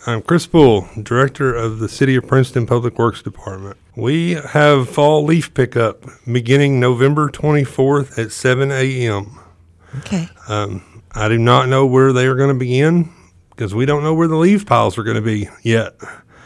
I'm Chris Poole, Director of the City of Princeton Public Works Department. We have fall leaf pickup beginning November 24th at 7 a.m. Okay. I do not know where they are going to begin because we don't know where the leaf piles are going to be yet.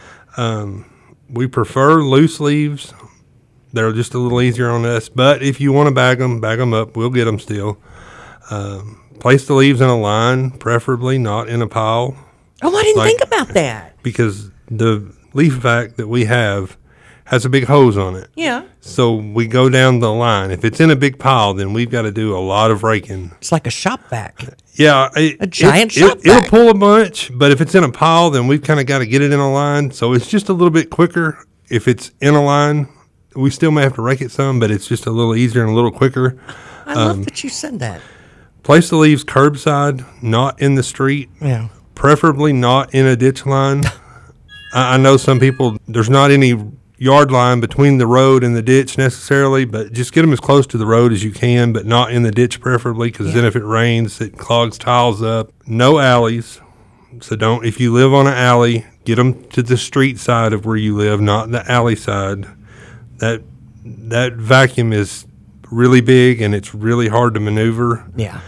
We prefer loose leaves. They're just a little easier on us. But if you want to bag them up. We'll get them still. Place the leaves in a line, preferably not in a pile. Oh, I didn't think about that. Because the leaf vac that we have has a big hose on it. Yeah. So we go down the line. If it's in a big pile, then we've got to do a lot of raking. It's like a shop vac. Yeah. A giant shop vac. It'll pull a bunch, but if it's in a pile, then we've kind of got to get it in a line. So it's just a little bit quicker. If it's in a line, we still may have to rake it some, but it's just a little easier and a little quicker. I love that you said that. Place the leaves curbside, not in the street. Yeah. Preferably not in a ditch line. I know some people, there's not any yard line between the road and the ditch necessarily, but just get them as close to the road as you can, but not in the ditch preferably, because then if it rains, it clogs tiles up. No alleys. So if you live on an alley, get them to the street side of where you live, not the alley side. That vacuum is really big and it's really hard to maneuver. Yeah.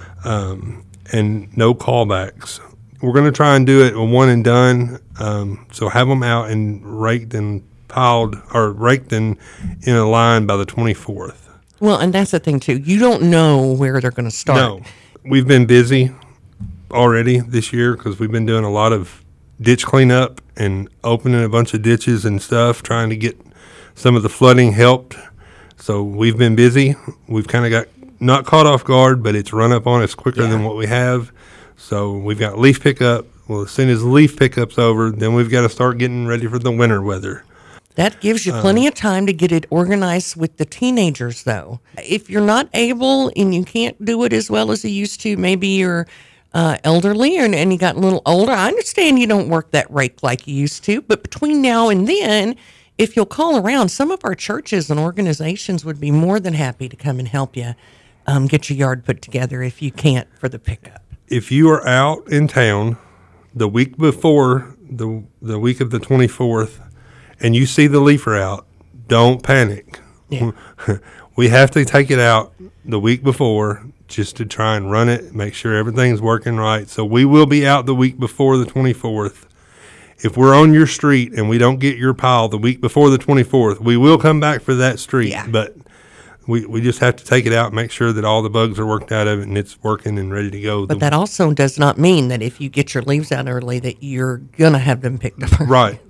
And no callbacks. We're going to try and do it a one and done. So have them out and raked and piled or raked in a line by the 24th. Well, and that's the thing too. You don't know where they're going to start. No, we've been busy already this year because we've been doing a lot of ditch cleanup and opening a bunch of ditches and stuff, trying to get some of the flooding helped. So we've been busy. We've kind of got not caught off guard, but it's run up on us quicker than what we have. So we've got leaf pickup. Well, as soon as leaf pickup's over, then we've got to start getting ready for the winter weather. That gives you plenty of time to get it organized with the teenagers, though. If you're not able and you can't do it as well as you used to, maybe you're elderly and you got a little older. I understand you don't work that rake like you used to, but between now and then, if you'll call around, some of our churches and organizations would be more than happy to come and help you get your yard put together if you can't for the pickup. If you are out in town the week before the week of the 24th and you see the leafer out, don't panic. Yeah. We have to take it out the week before just to try and run it, make sure everything's working right. So we will be out the week before the 24th. If we're on your street and we don't get your pile the week before the 24th, we will come back for that street. Yeah. But we just have to take it out and make sure that all the bugs are worked out of it and it's working and ready to go. But that also does not mean that if you get your leaves out early that you're going to have them picked up. Right.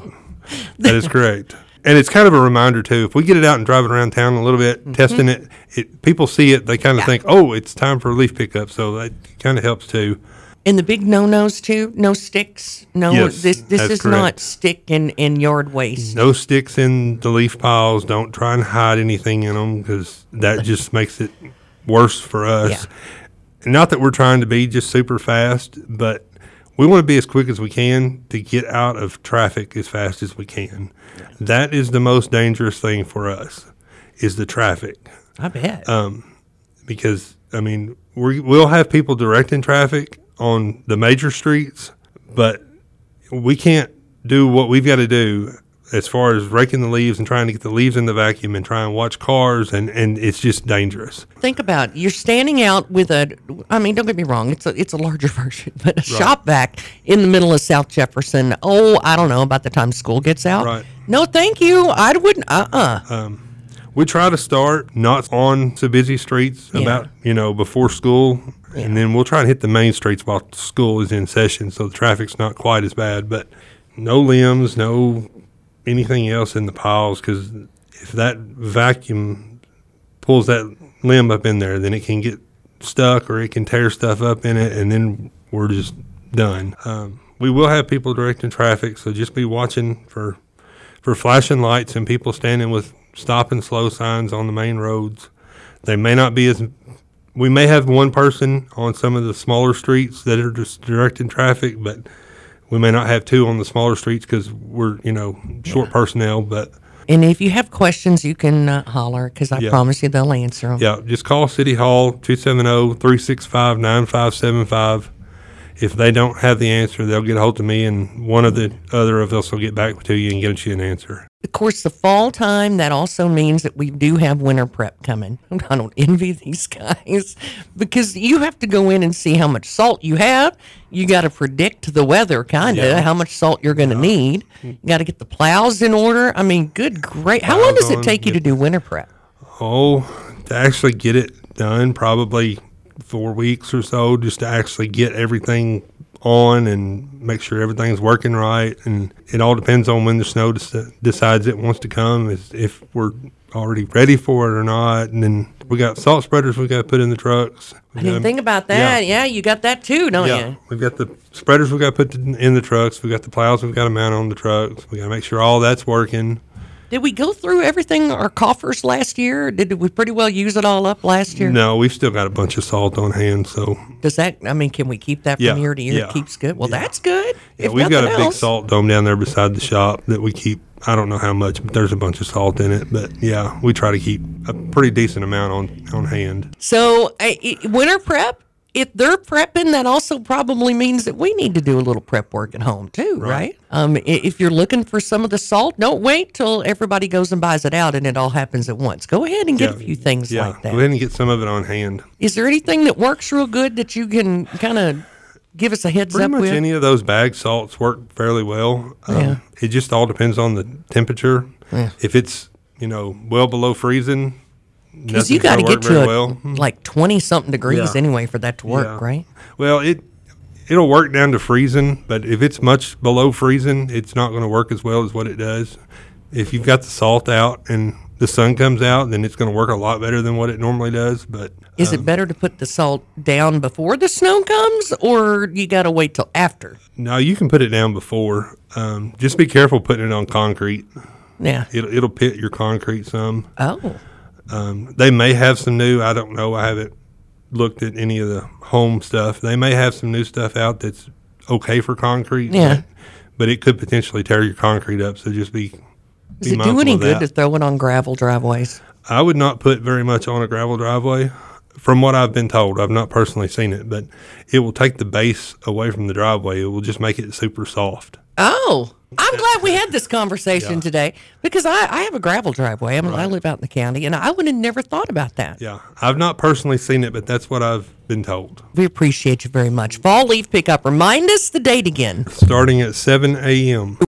That is correct. And it's kind of a reminder, too. If we get it out and drive it around town a little bit, testing it, people see it, they kind of think, oh, it's time for a leaf pickup. So that kind of helps, too. And the big no-nos, too? No sticks? No, Yes, this is correct. not stick and yard waste. No sticks in the leaf piles. Don't try and hide anything in them because that just makes it worse for us. Yeah. Not that we're trying to be just super fast, but we want to be as quick as we can to get out of traffic as fast as we can. That is the most dangerous thing for us, is the traffic. I bet. Because, I mean, we'll have people directing traffic on the major streets, but we can't do what we've got to do as far as raking the leaves and trying to get the leaves in the vacuum and try and watch cars, and it's just dangerous. Think about it. You're standing out with don't get me wrong, it's a larger version, but a shop vac in the middle of South Jefferson. Oh, I don't know, about the time school gets out. Right. No, thank you. I wouldn't, We try to start not on the busy streets before school, and then we'll try and hit the main streets while school is in session so the traffic's not quite as bad. But no limbs, no anything else in the piles, because if that vacuum pulls that limb up in there, then it can get stuck or it can tear stuff up in it, and then we're just done. We will have people directing traffic, so just be watching for flashing lights and people standing with stop and slow signs on the main roads. They may not be we may have one person on some of the smaller streets that are just directing traffic, but we may not have two on the smaller streets because we're, short personnel. But and if you have questions, you can holler, because I promise you they'll answer them. Yeah, just call City Hall, 270-365-9575. if they don't have the answer, they'll get a hold of me, and one of the other of us will get back to you and get you an answer. Of course, the fall time, that also means that we do have winter prep coming. I don't envy these guys because you have to go in and see how much salt you have. You got to predict the weather, kind of, how much salt you're going to need. You got to get the plows in order. I mean, good, great. How long does it take you to do winter prep? Oh, to actually get it done, probably 4 weeks or so, just to actually get everything on and make sure everything's working right. And it all depends on when the snow decides it wants to come, if we're already ready for it or not. And then we got salt spreaders we got to put in the trucks. I didn't think about that. Yeah, you got that too, don't you? We've got the spreaders we got to put in the trucks. We got the plows we've got to mount on the trucks. We got to make sure all that's working. Did we go through everything, our coffers last year? Did we pretty well use it all up last year? No, we've still got a bunch of salt on hand. So does that? I mean, can we keep that from year to year? Yeah. It keeps good. Well, that's good. Yeah, we've got a big salt dome down there beside the shop that we keep. I don't know how much, but there's a bunch of salt in it. But yeah, we try to keep a pretty decent amount on hand. So winter prep. If they're prepping, that also probably means that we need to do a little prep work at home too, right? If you're looking for some of the salt, don't wait till everybody goes and buys it out and it all happens at once. Go ahead and get a few things like that. Go ahead and get some of it on hand. Is there anything that works real good that you can kind of give us a heads up with? Pretty much any of those bag salts work fairly well. It just all depends on the temperature. Yeah. If it's, well below freezing, because you got to get to like 20-something degrees anyway for that to work, right? Well, it'll work down to freezing, but if it's much below freezing, it's not going to work as well as what it does. If you've got the salt out and the sun comes out, then it's going to work a lot better than what it normally does. But is it better to put the salt down before the snow comes, or you got to wait till after? No, you can put it down before. Just be careful putting it on concrete. Yeah, it'll pit your concrete some. Oh. They may have some new, I don't know, I haven't looked at any of the home stuff. They may have some new stuff out that's okay for concrete. Yeah. But it could potentially tear your concrete up, so just be Does it do any good to throw it on gravel driveways? I would not put very much on a gravel driveway. From what I've been told, I've not personally seen it, but it will take the base away from the driveway. It will just make it super soft. Oh, I'm glad we had this conversation today because I have a gravel driveway. I live out in the county, and I would have never thought about that. Yeah, I've not personally seen it, but that's what I've been told. We appreciate you very much. Fall leaf pickup. Remind us the date again. Starting at 7 a.m.